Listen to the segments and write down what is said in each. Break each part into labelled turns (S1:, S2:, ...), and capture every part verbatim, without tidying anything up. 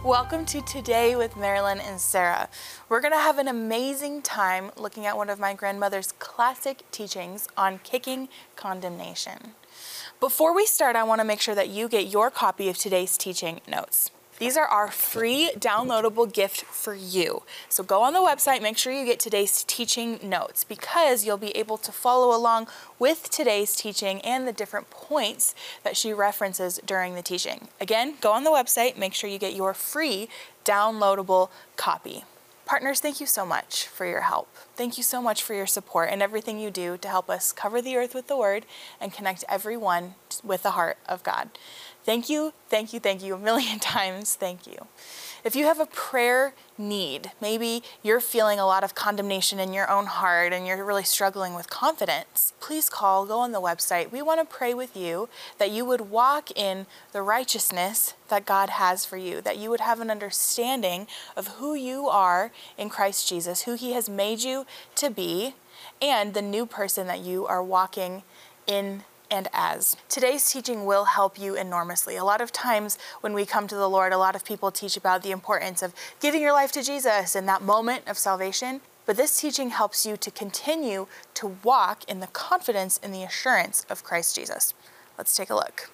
S1: Welcome to Today with Marilyn and Sarah. We're going to have an amazing time looking at one of my grandmother's classic teachings on kicking condemnation. Before we start, I want to make sure that you get your copy of today's teaching notes. These are our free downloadable gift for you. So go on the website, make sure you get today's teaching notes because you'll be able to follow along with today's teaching and the different points that she references during the teaching. Again, go on the website, make sure you get your free downloadable copy. Partners, thank you so much for your help. Thank you so much for your support and everything you do to help us cover the earth with the word and connect everyone with the heart of God. Thank you, thank you, thank you a million times. Thank you. If you have a prayer need, maybe you're feeling a lot of condemnation in your own heart and you're really struggling with confidence, please call, go on the website. We want to pray with you that you would walk in the righteousness that God has for you, that you would have an understanding of who you are in Christ Jesus, who He has made you to be, and the new person that you are walking in and as. Today's teaching will help you enormously. A lot of times when we come to the Lord, a lot of people teach about the importance of giving your life to Jesus in that moment of salvation. But this teaching helps you to continue to walk in the confidence and the assurance of Christ Jesus. Let's take a look.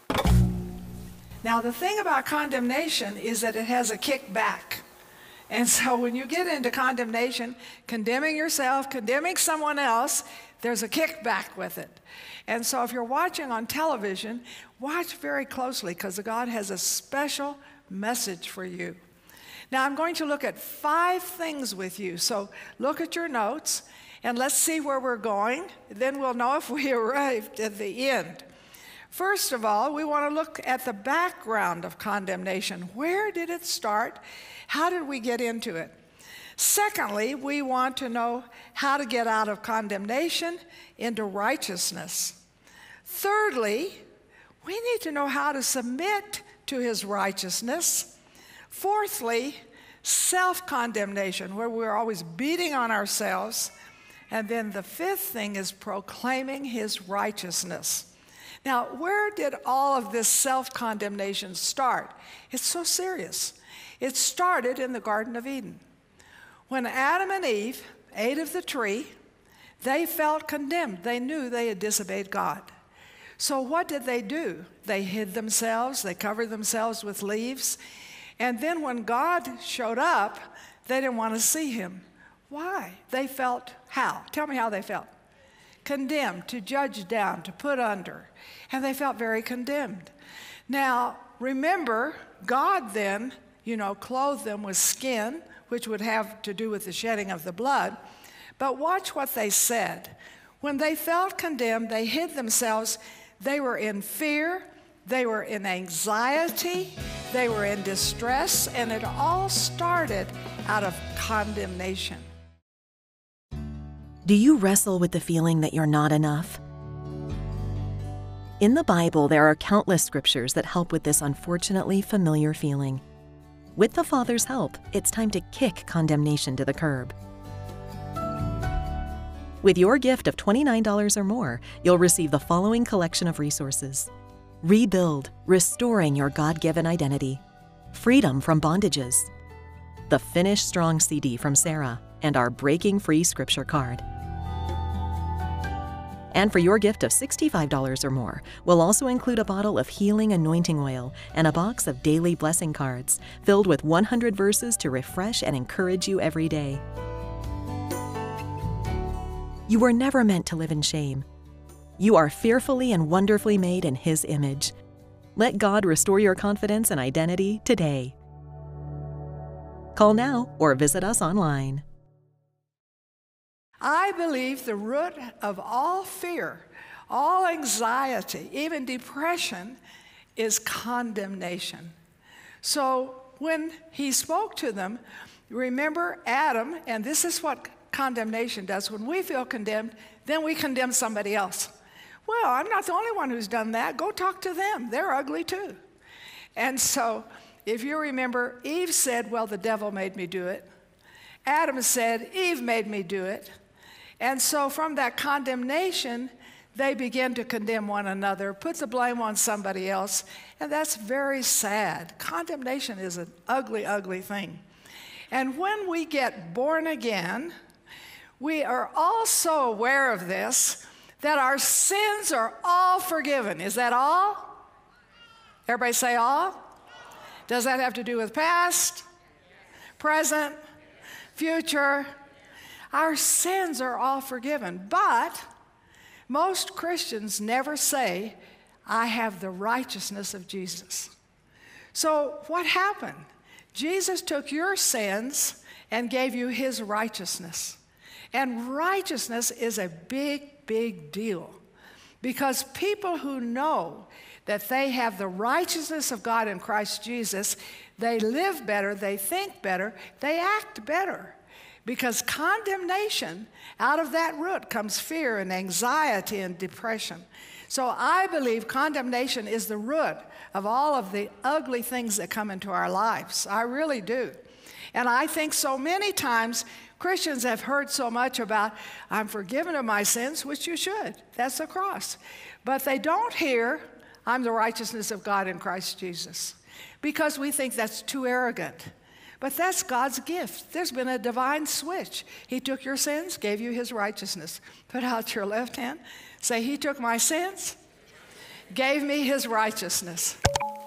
S2: Now, the thing about condemnation is that it has a kickback. And so when you get into condemnation, condemning yourself, condemning someone else, there's a kickback with it. And so if you're watching on television, watch very closely because God has a special message for you. Now I'm going to look at five things with you. So look at your notes and let's see where we're going. Then we'll know if we arrived at the end. First of all, we want to look at the background of condemnation. Where did it start? How did we get into it? Secondly, we want to know how to get out of condemnation into righteousness. Thirdly, we need to know how to submit to His righteousness. Fourthly, self-condemnation, where we're always beating on ourselves. And then the fifth thing is proclaiming His righteousness. Now, where did all of this self-condemnation start? It's so serious. It started in the Garden of Eden. When Adam and Eve ate of the tree, they felt condemned. They knew they had disobeyed God. So what did they do? They hid themselves. They covered themselves with leaves. And then when God showed up, they didn't want to see Him. Why? They felt how? Tell me how they felt. Condemned, to judge down, to put under. And they felt very condemned. Now, remember, God then, you know, clothed them with skin, which would have to do with the shedding of the blood. But watch what they said. When they felt condemned, they hid themselves. They were in fear, they were in anxiety, they were in distress, and it all started out of condemnation.
S3: Do you wrestle with the feeling that you're not enough? In the Bible, there are countless scriptures that help with this unfortunately familiar feeling. With the Father's help, it's time to kick condemnation to the curb. With your gift of twenty-nine dollars or more, you'll receive the following collection of resources: Rebuild, Restoring Your God-Given Identity, Freedom from Bondages, the Finish Strong C D from Sarah, and our Breaking Free Scripture card. And for your gift of sixty-five dollars or more, we'll also include a bottle of healing anointing oil and a box of daily blessing cards filled with one hundred verses to refresh and encourage you every day. You were never meant to live in shame. You are fearfully and wonderfully made in His image. Let God restore your confidence and identity today. Call now or visit us online.
S2: I believe the root of all fear, all anxiety, even depression, is condemnation. So when He spoke to them, remember Adam, and this is what condemnation does. When we feel condemned, then we condemn somebody else. Well, I'm not the only one who's done that. Go talk to them. They're ugly too. And so if you remember, Eve said, well, the devil made me do it. Adam said, Eve made me do it. And so from that condemnation, they begin to condemn one another, put the blame on somebody else, and that's very sad. Condemnation is an ugly, ugly thing. And when we get born again, we are also aware of this, that our sins are all forgiven. Is that all? Everybody say all? Does that have to do with past, present, future? Our sins are all forgiven, but most Christians never say, I have the righteousness of Jesus. So what happened? Jesus took your sins and gave you his righteousness. And righteousness is a big, big deal, because people who know that they have the righteousness of God in Christ Jesus, they live better, they think better, they act better. Because condemnation, out of that root comes fear and anxiety and depression. So I believe condemnation is the root of all of the ugly things that come into our lives. I really do. And I think so many times Christians have heard so much about, I'm forgiven of my sins, which you should. That's the cross. But they don't hear, I'm the righteousness of God in Christ Jesus, because we think that's too arrogant. But that's God's gift. There's been a divine switch. He took your sins, gave you his righteousness. Put out your left hand. Say, he took my sins, gave me his righteousness.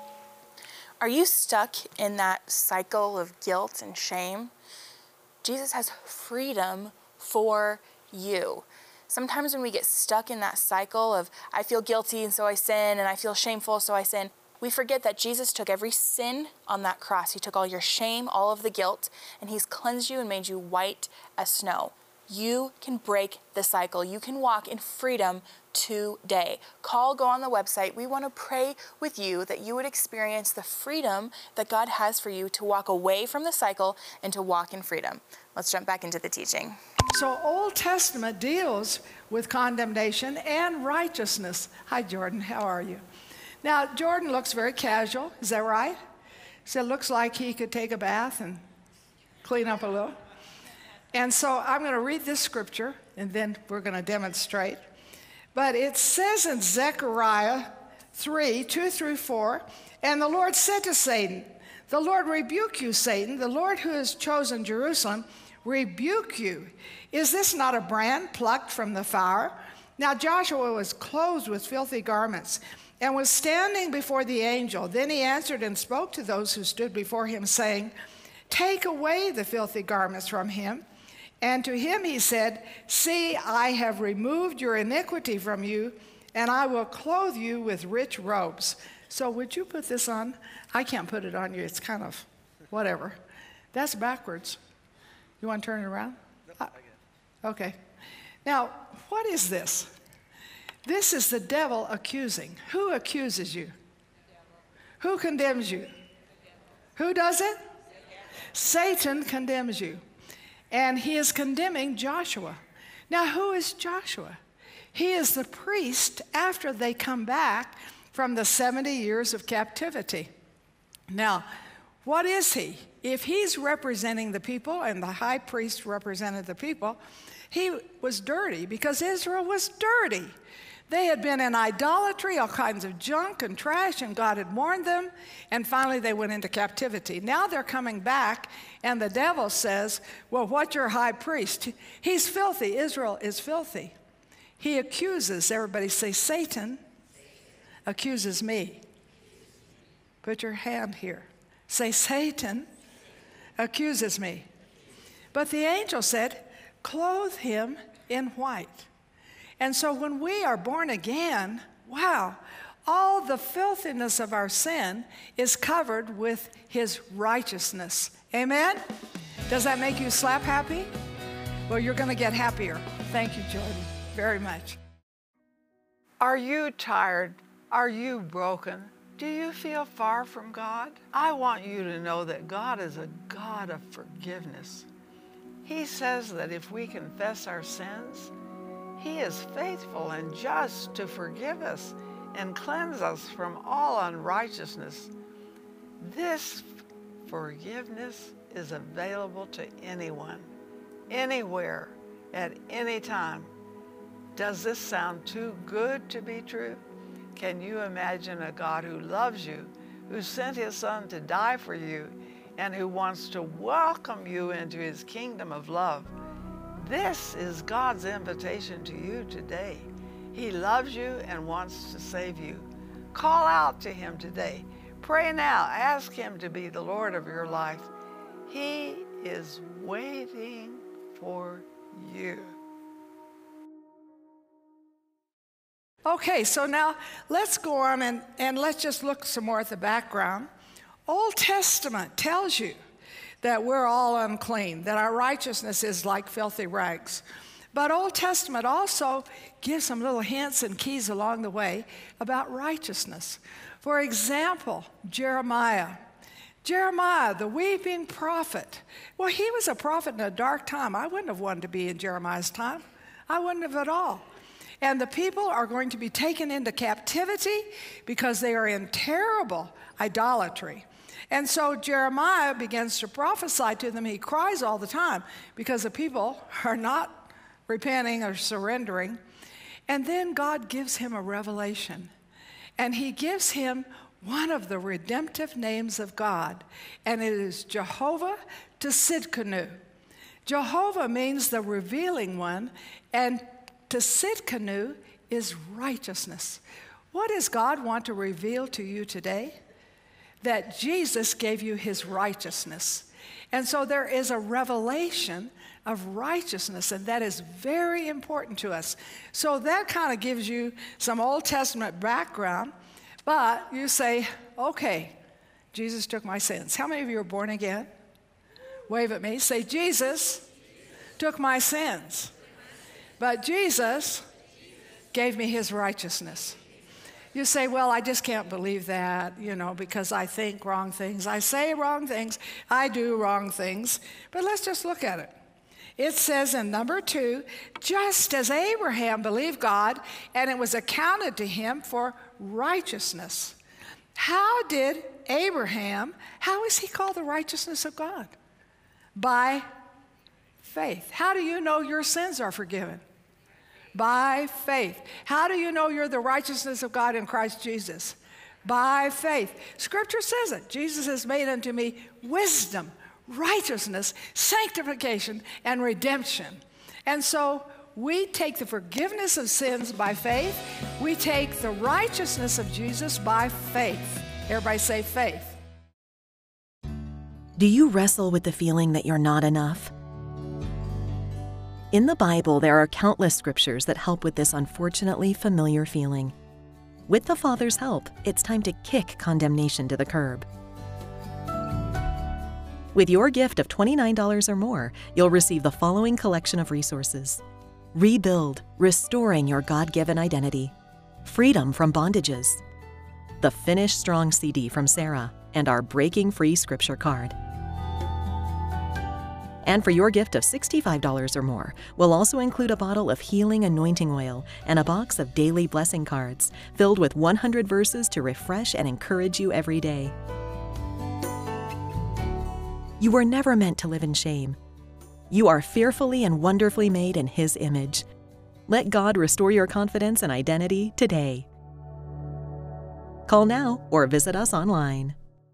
S1: Are you stuck in that cycle of guilt and shame? Jesus has freedom for you. Sometimes when we get stuck in that cycle of, I feel guilty and so I sin, and I feel shameful so I sin, we forget that Jesus took every sin on that cross. He took all your shame, all of the guilt, and he's cleansed you and made you white as snow. You can break the cycle. You can walk in freedom today. Call, go on the website. We want to pray with you that you would experience the freedom that God has for you to walk away from the cycle and to walk in freedom. Let's jump back into the teaching.
S2: So Old Testament deals with condemnation and righteousness. Hi, Jordan. How are you? Now, Jordan looks very casual. Is that right? So it looks like he could take a bath and clean up a little. And so I'm going to read this scripture, and then we're going to demonstrate. But it says in Zechariah three, two through four, and the Lord said to Satan, the Lord rebuke you, Satan, the Lord who has chosen Jerusalem, rebuke you. Is this not a brand plucked from the fire? Now Joshua was clothed with filthy garments and was standing before the angel. Then he answered and spoke to those who stood before him, saying, take away the filthy garments from him. And to him he said, see, I have removed your iniquity from you, and I will clothe you with rich robes. So would you put this on? I can't put it on you. It's kind of whatever. That's backwards. You want to turn it around? Uh, okay. Now, what is this? This is the devil accusing. Who accuses you? Who condemns you? Who does it? Satan condemns you. And he is condemning Joshua. Now, who is Joshua? He is the priest after they come back from the seventy years of captivity. Now, what is he? If he's representing the people and the high priest represented the people, he was dirty because Israel was dirty. They had been in idolatry, all kinds of junk and trash, and God had warned them, and finally they went into captivity. Now they're coming back, and the devil says, well, what's your high priest? He's filthy. Israel is filthy. He accuses, everybody say, Satan accuses me. Put your hand here. Say, Satan accuses me. But the angel said, clothe him in white. And so when we are born again, wow, all the filthiness of our sin is covered with his righteousness. Amen? Does that make you slap happy? Well, you're going to get happier. Thank you, Jordan, very much.
S4: Are you tired? Are you broken? Do you feel far from God? I want you to know that God is a God of forgiveness. He says that if we confess our sins, he is faithful and just to forgive us and cleanse us from all unrighteousness. This forgiveness is available to anyone, anywhere, at any time. Does this sound too good to be true? Can you imagine a God who loves you, who sent his son to die for you, and who wants to welcome you into his kingdom of love? This is God's invitation to you today. He loves you and wants to save you. Call out to him today. Pray now. Ask him to be the Lord of your life. He is waiting for you.
S2: Okay, so now let's go on and, and let's just look some more at the background. Old Testament tells you that we're all unclean, that our righteousness is like filthy rags. But Old Testament also gives some little hints and keys along the way about righteousness. For example, Jeremiah. Jeremiah, the weeping prophet. Well, he was a prophet in a dark time. I wouldn't have wanted to be in Jeremiah's time. I wouldn't have at all. And the people are going to be taken into captivity because they are in terrible idolatry. And so Jeremiah begins to prophesy to them. He cries all the time because the people are not repenting or surrendering. And then God gives him a revelation. And he gives him one of the redemptive names of God. And it is Jehovah Tsidkenu. Jehovah means the revealing one. And Tsidkenu is righteousness. What does God want to reveal to you today? That Jesus gave you his righteousness. And so there is a revelation of righteousness, and that is very important to us. So that kind of gives you some Old Testament background, but you say, okay, Jesus took my sins. How many of you are born again? Wave at me. Say, Jesus took my sins, but Jesus gave me his righteousness. You say, well, I just can't believe that, you know, because I think wrong things. I say wrong things. I do wrong things. But let's just look at it. It says in number two, just as Abraham believed God, and it was accounted to him for righteousness. How did Abraham, how is he called the righteousness of God? By faith. How do you know your sins are forgiven? By faith. How do you know you're the righteousness of God in Christ Jesus? By faith. Scripture says it. Jesus has made unto me wisdom, righteousness, sanctification, and redemption. And so we take the forgiveness of sins by faith. We take the righteousness of Jesus by faith. Everybody say faith.
S3: Do you wrestle with the feeling that you're not enough? In the Bible, there are countless scriptures that help with this unfortunately familiar feeling. With the Father's help, it's time to kick condemnation to the curb. With your gift of twenty-nine dollars or more, you'll receive the following collection of resources: Rebuild, Restoring Your God-Given Identity, Freedom from Bondages, the Finish Strong C D from Sarah, and our Breaking Free Scripture card. And for your gift of sixty-five dollars or more, we'll also include a bottle of healing anointing oil and a box of daily blessing cards filled with one hundred verses to refresh and encourage you every day. You were never meant to live in shame. You are fearfully and wonderfully made in His image. Let God restore your confidence and identity today. Call now or visit us online.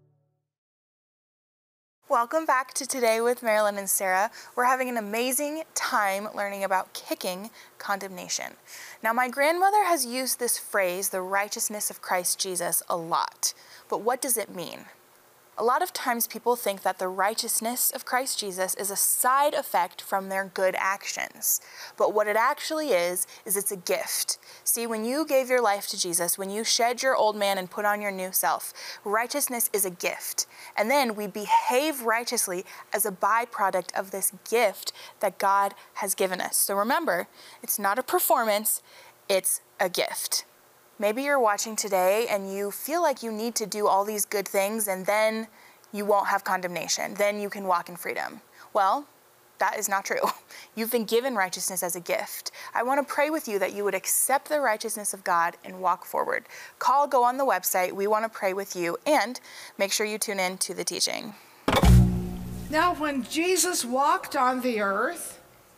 S1: Welcome back to Today with Marilyn and Sarah. We're having an amazing time learning about kicking condemnation. Now, my grandmother has used this phrase, the righteousness of Christ Jesus, a lot. But what does it mean? A lot of times people think that the righteousness of Christ Jesus is a side effect from their good actions. But what it actually is, is it's a gift. See, when you gave your life to Jesus, when you shed your old man and put on your new self, righteousness is a gift. And then we behave righteously as a byproduct of this gift that God has given us. So remember, it's not a performance, it's a gift. Maybe you're watching today and you feel like you need to do all these good things and then you won't have condemnation. Then you can walk in freedom. Well, that is not true. You've been given righteousness as a gift. I want to pray with you that you would accept the righteousness of God and walk forward. Call, go on the website. We want to pray with you, and make sure you tune in to the teaching.
S2: Now, when Jesus walked on the earth,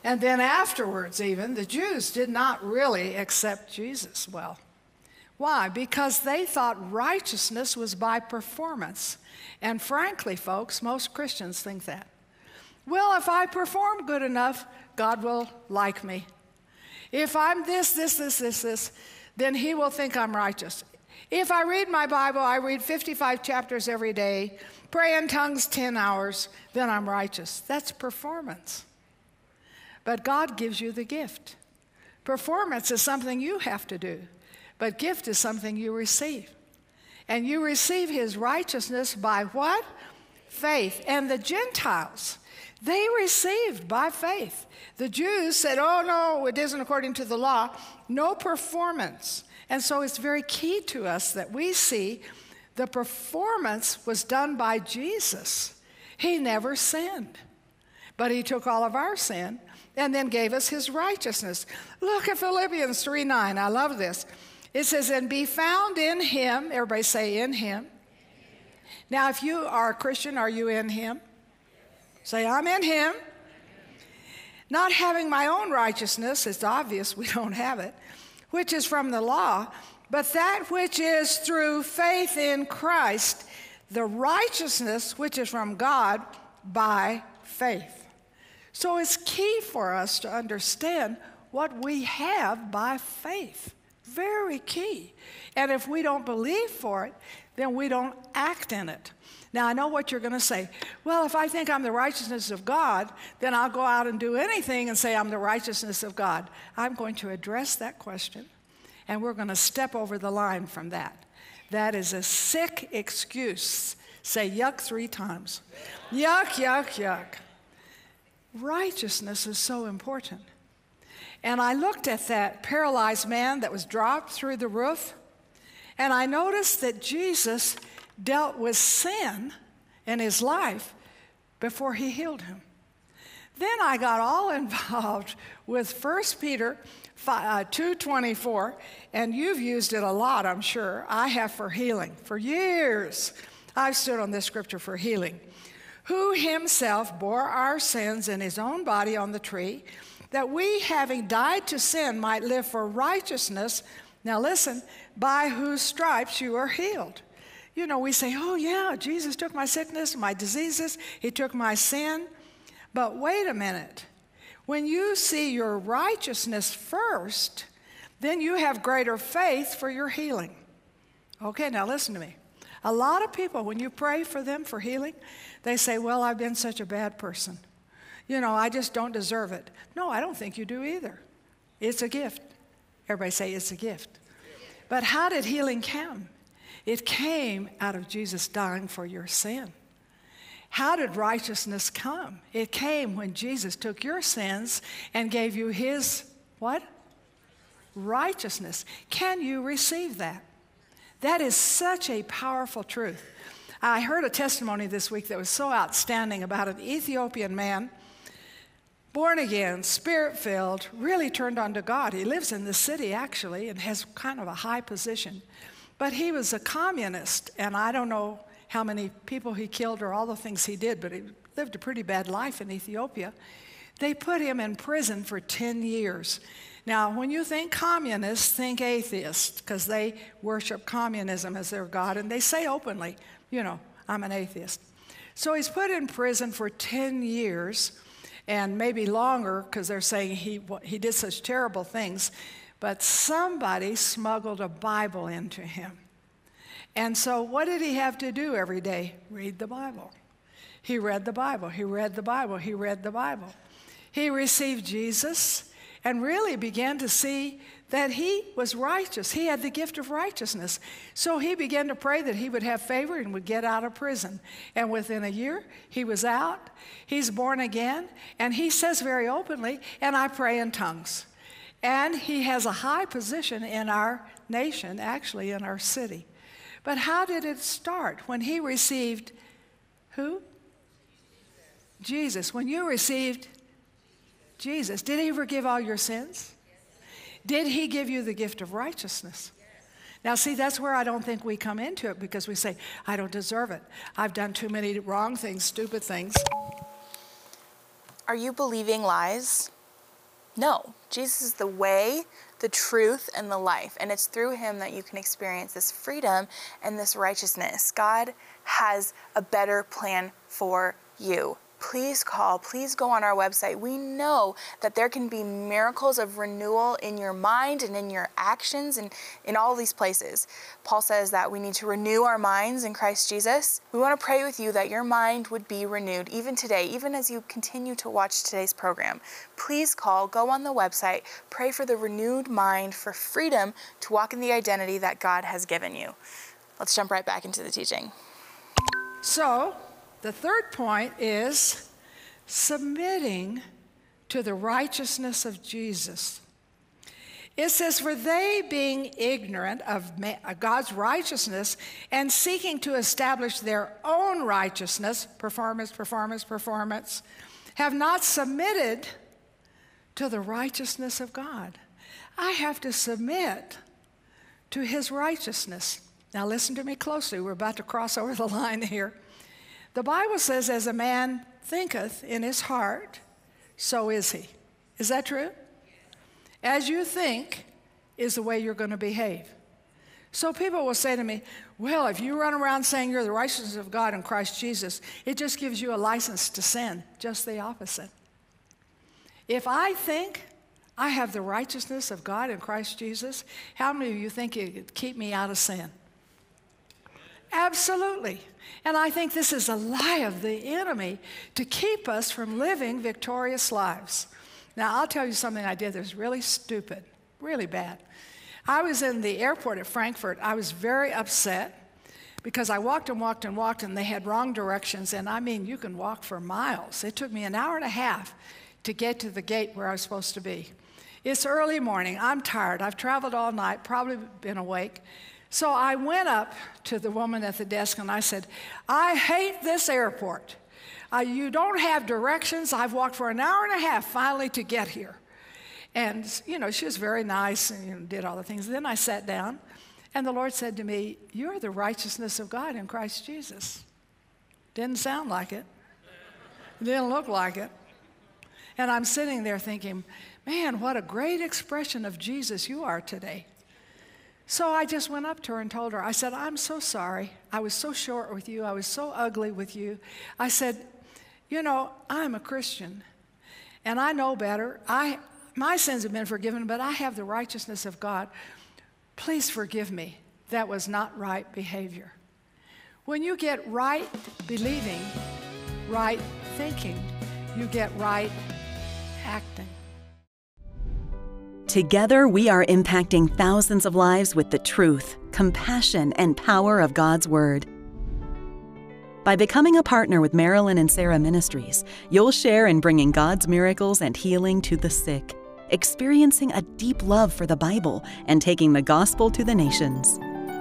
S2: And then afterwards, even, the Jews did not really accept Jesus well. Why? Because they thought righteousness was by performance. And frankly, folks, most Christians think that. Well, if I perform good enough, God will like me. If I'm this, this, this, this, this, then he will think I'm righteous. If I read my Bible, I read fifty-five chapters every day, pray in tongues ten hours, then I'm righteous. That's performance. But God gives you the gift. Performance is something you have to do, but gift is something you receive. And you receive his righteousness by what? Faith. And the Gentiles, they received by faith. The Jews said, oh no, it isn't according to the law. No performance. And so it's very key to us that we see the performance was done by Jesus. He never sinned, but he took all of our sin and then gave us his righteousness. Look at Philippians three nine. I love this. It says, and be found in him. Everybody say in him. Now, if you are a Christian, are you in him? Say, I'm in him. Not having my own righteousness, it's obvious we don't have it, which is from the law, but that which is through faith in Christ, the righteousness which is from God by faith. So it's key for us to understand what we have by faith. Very key. And if we don't believe for it, then we don't act in it. Now, I know what you're going to say. Well, if I think I'm the righteousness of God, then I'll go out and do anything and say I'm the righteousness of God. I'm going to address that question, and we're going to step over the line from that. That is a sick excuse. Say yuck three times. Yuck, yuck, yuck. Righteousness is so important. And I looked at that paralyzed man that was dropped through the roof, and I noticed that Jesus dealt with sin in his life before he healed him. Then I got all involved with First Peter two twenty-four, and you've used it a lot, I'm sure. I have for healing. For years, I've stood on this scripture for healing. Who himself bore our sins in his own body on the tree, that we, having died to sin, might live for righteousness. Now listen, by whose stripes you are healed. You know, we say, oh yeah, Jesus took my sickness, my diseases, he took my sin. But wait a minute. When you see your righteousness first, then you have greater faith for your healing. Okay, now listen to me. A lot of people, when you pray for them for healing, they say, well, I've been such a bad person. You know, I just don't deserve it. No, I don't think you do either. It's a gift. Everybody say it's a gift. But how did healing come? It came out of Jesus dying for your sin. How did righteousness come? It came when Jesus took your sins and gave you his, what? Righteousness. Can you receive that? That is such a powerful truth. I heard a testimony this week that was so outstanding about an Ethiopian man, born again, spirit-filled, really turned on to God. He lives in the city, actually, and has kind of a high position. But he was a communist, and I don't know how many people he killed or all the things he did, but he lived a pretty bad life in Ethiopia. They put him in prison for ten years. Now, when you think communists, think atheists, because they worship communism as their God, and they say openly, you know, I'm an atheist. So he's put in prison for ten years, and maybe longer, because they're saying he, he did such terrible things, but somebody smuggled a Bible into him. And so what did he have to do every day? Read the Bible. He read the Bible, he read the Bible, he read the Bible. He received Jesus and really began to see that he was righteous. He had the gift of righteousness. So he began to pray that he would have favor and would get out of prison. And within a year, he was out. He's born again. And he says very openly, and I pray in tongues. And he has a high position in our nation, actually in our city. But how did it start? When he received who? Jesus. When you received Jesus, did he forgive all your sins? Did he give you the gift of righteousness? Now, see, that's where I don't think we come into it, because we say, I don't deserve it. I've done too many wrong things, stupid things.
S1: Are you believing lies? No, Jesus is the way, the truth, and the life. And it's through him that you can experience this freedom and this righteousness. God has a better plan for you. Please call, please go on our website. We know that there can be miracles of renewal in your mind and in your actions and in all these places. Paul says that we need to renew our minds in Christ Jesus. We want to pray with you that your mind would be renewed even today, even as you continue to watch today's program. Please call, go on the website, pray for the renewed mind, for freedom to walk in the identity that God has given you. Let's jump right back into the teaching.
S2: So, the third point is submitting to the righteousness of Jesus. It says, for they being ignorant of God's righteousness and seeking to establish their own righteousness, performance, performance, performance, have not submitted to the righteousness of God. I have to submit to his righteousness. Now listen to me closely. We're about to cross over the line here. The Bible says, as a man thinketh in his heart, so is he. Is that true? As you think is the way you're going to behave. So people will say to me, well, if you run around saying you're the righteousness of God in Christ Jesus, it just gives you a license to sin. Just the opposite. If I think I have the righteousness of God in Christ Jesus, how many of you think it could keep me out of sin? Absolutely. And I think this is a lie of the enemy to keep us from living victorious lives. Now, I'll tell you something I did that was really stupid, really bad. I was in the airport at Frankfurt. I was very upset because I walked and walked and walked, and they had wrong directions. And I mean, you can walk for miles. It took me an hour and a half to get to the gate where I was supposed to be. It's early morning. I'm tired. I've traveled all night, probably been awake. So I went up to the woman at the desk and I said, I hate this airport. Uh, you don't have directions. I've walked for an hour and a half finally to get here. And, you know, she was very nice and you know, did all the things. Then I sat down and the Lord said to me, you're the righteousness of God in Christ Jesus. Didn't sound like it. Didn't look like it. And I'm sitting there thinking, man, what a great expression of Jesus you are today. So I just went up to her and told her, I said, I'm so sorry. I was so short with you. I was so ugly with you. I said, you know, I'm a Christian, and I know better. I, my sins have been forgiven, but I have the righteousness of God. Please forgive me. That was not right behavior. When you get right believing, right thinking, you get right acting.
S3: Together, we are impacting thousands of lives with the truth, compassion, and power of God's Word. By becoming a partner with Marilyn and Sarah Ministries, you'll share in bringing God's miracles and healing to the sick, experiencing a deep love for the Bible, and taking the gospel to the nations.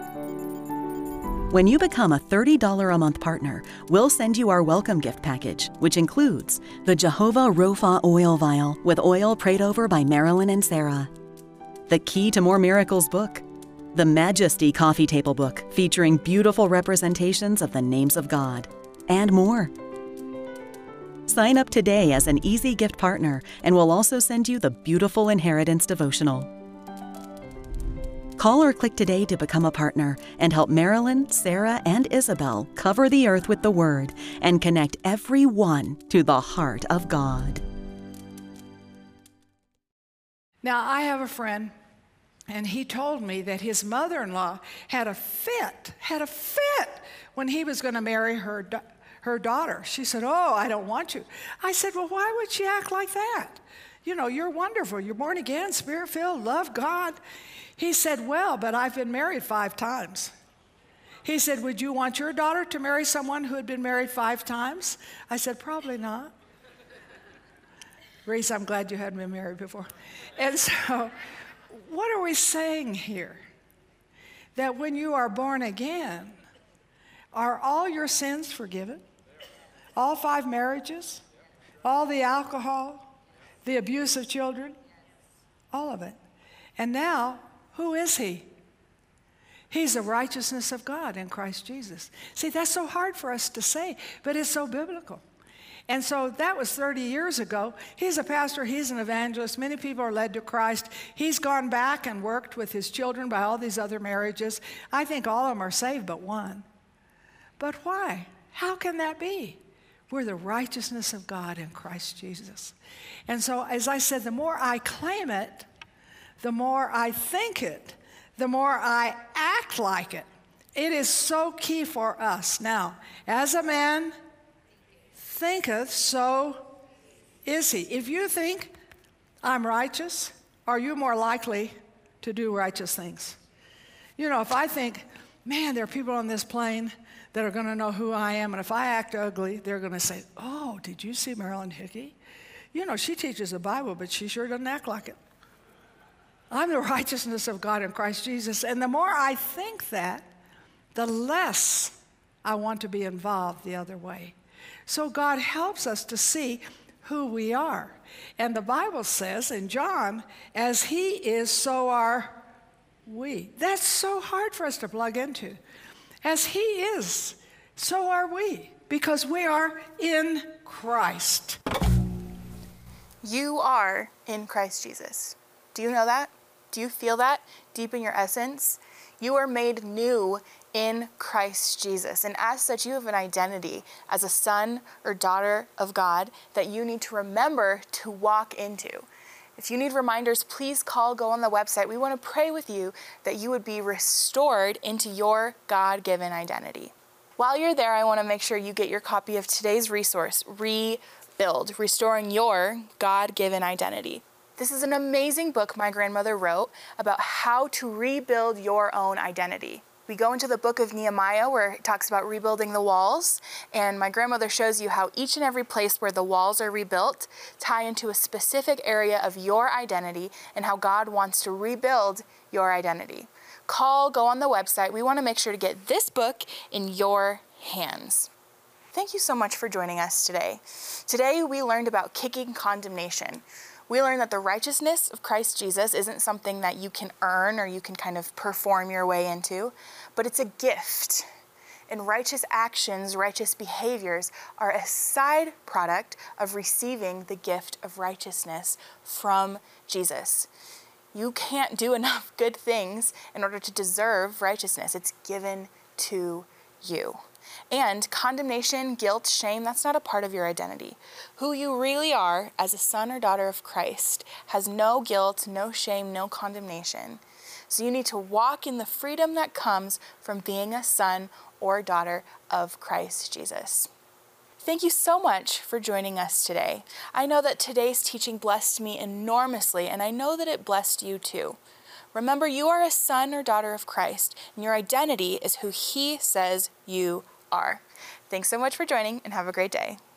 S3: When you become a thirty dollars a month partner, we'll send you our welcome gift package, which includes the Jehovah Rapha oil vial with oil prayed over by Marilyn and Sarah, the Key to More Miracles book, the Majesty coffee table book featuring beautiful representations of the names of God, and more. Sign up today as an easy gift partner, and we'll also send you the beautiful Inheritance devotional. Call or click today to become a partner and help Marilyn, Sarah, and Isabel cover the earth with the Word and connect everyone to the heart of God.
S2: Now, I have a friend, and he told me that his mother-in-law had a fit, had a fit when he was going to marry her, her daughter. She said, oh, I don't want you. I said, well, why would she act like that? You know, you're wonderful. You're born again, Spirit-filled, love God. He said, well, but I've been married five times. He said, would you want your daughter to marry someone who had been married five times? I said, probably not. Reese, I'm glad you hadn't been married before. And so, what are we saying here? That when you are born again, are all your sins forgiven? All five marriages? All the alcohol? The abuse of children? All of it. And now, who is he? He's the righteousness of God in Christ Jesus. See, that's so hard for us to say, but it's so biblical. And so that was thirty years ago. He's a pastor, he's an evangelist. Many people are led to Christ. He's gone back and worked with his children by all these other marriages. I think all of them are saved but one. But why? How can that be? We're the righteousness of God in Christ Jesus. And so, as I said, the more I claim it, the more I think it, the more I act like it. It is so key for us. Now, as a man thinketh, so is he. If you think I'm righteous, are you more likely to do righteous things? You know, if I think, man, there are people on this plane that are going to know who I am, and if I act ugly, they're going to say, oh, did you see Marilyn Hickey? You know, she teaches the Bible, but she sure doesn't act like it. I'm the righteousness of God in Christ Jesus. And the more I think that, the less I want to be involved the other way. So God helps us to see who we are. And the Bible says in John, as he is, so are we. That's so hard for us to plug into. As he is, so are we, because we are in Christ.
S1: You are in Christ Jesus. Do you know that? Do you feel that deep in your essence? You are made new in Christ Jesus. And as such, you have an identity as a son or daughter of God that you need to remember to walk into. If you need reminders, please call, go on the website. We want to pray with you that you would be restored into your God-given identity. While you're there, I want to make sure you get your copy of today's resource, Rebuild, Restoring Your God-Given Identity. This is an amazing book my grandmother wrote about how to rebuild your own identity. We go into the book of Nehemiah where it talks about rebuilding the walls, and my grandmother shows you how each and every place where the walls are rebuilt tie into a specific area of your identity and how God wants to rebuild your identity. Call, go on the website. We want to make sure to get this book in your hands. Thank you so much for joining us today. Today we learned about kicking condemnation. We learned that the righteousness of Christ Jesus isn't something that you can earn or you can kind of perform your way into, but it's a gift. And righteous actions, righteous behaviors are a side product of receiving the gift of righteousness from Jesus. You can't do enough good things in order to deserve righteousness. It's given to you. And condemnation, guilt, shame, that's not a part of your identity. Who you really are as a son or daughter of Christ has no guilt, no shame, no condemnation. So you need to walk in the freedom that comes from being a son or daughter of Christ Jesus. Thank you so much for joining us today. I know that today's teaching blessed me enormously, and I know that it blessed you too. Remember, you are a son or daughter of Christ, and your identity is who he says you are. Thanks so much for joining, and have a great day.